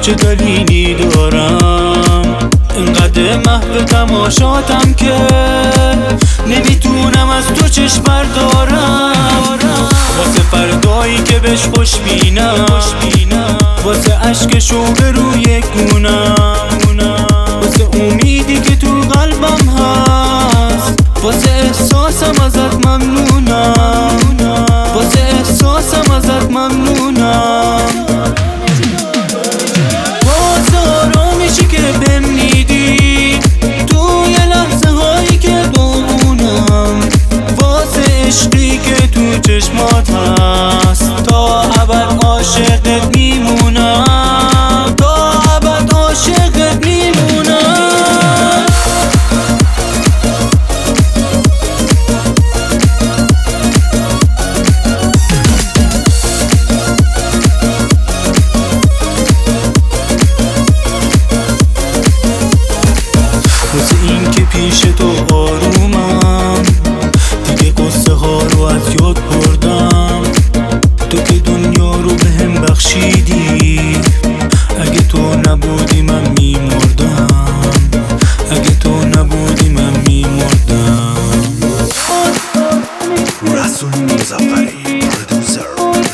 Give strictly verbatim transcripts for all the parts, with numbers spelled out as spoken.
چه دلیلی دارم اینقدر محو تماشاتم که نمیتونم از تو چشم بردارم. واسه فردایی که بهش خوش بینم، واسه عشق شوق روی گونم، واسه امیدی که تو قلبم هست، واسه احساسم ازت ممنونم، واسه احساسم ازت ممنونم. واسه آرامیشی که بهم میدی توی لحظه هایی که داغونم، واسه عشقی که تو چشمات هست، تا ابد عاشقت میمونم، تا ابد عاشقت میمونم. واسه این که پیش تو آرومم، دیگه قصه ها رو از یاد بردم. تو که دنیا رو بهم بخشیدی، اگه تو نبودی من میمردم، اگه تو نبودی من میمردم. رسول مظفری پرودوسر.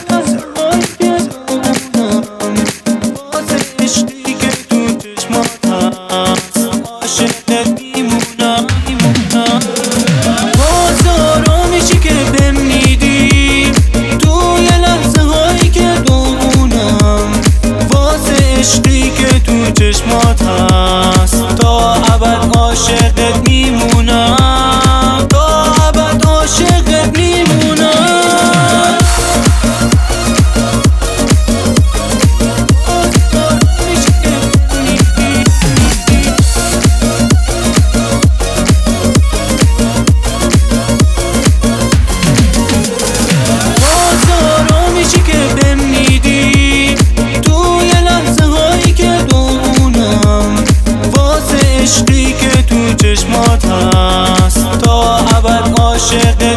واسه عشقی که تو چشمات هست، عاشقت میمونم. واسه آرامیشی که بهم میدی توی لحظه هایی که داغونم، واسه عشقی که تو چشمات هست، تا ابد عاشقت میمونم، تا ابد عاشقت میمونم. واسه آرامیشی که بهم میدی توی لحظه هایی که داغونم، واسه عشقی که تو چشمات هست، تا ابد عاشقت